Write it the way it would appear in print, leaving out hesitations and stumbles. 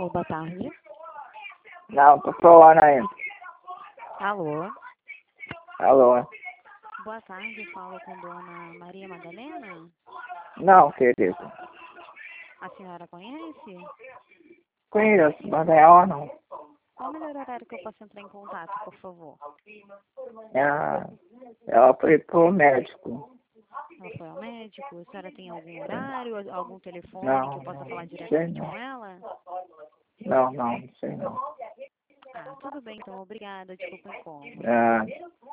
Alô, boa tarde. Não, tô falando ainda. Alô, Alô? boa tarde, falo com Dona Maria Madalena. Não, querido. A senhora conhece? Conheço, mas é ela não. Qual o melhor horário que eu posso entrar em contato, por favor? Ela foi pro médico. Ela foi ao médico? A senhora tem algum horário, algum telefone que Não, eu possa não, falar não sei diretamente não. com ela? Não, não sei não. Ah, tudo bem, então, obrigada, desculpa o incômodo. Ah,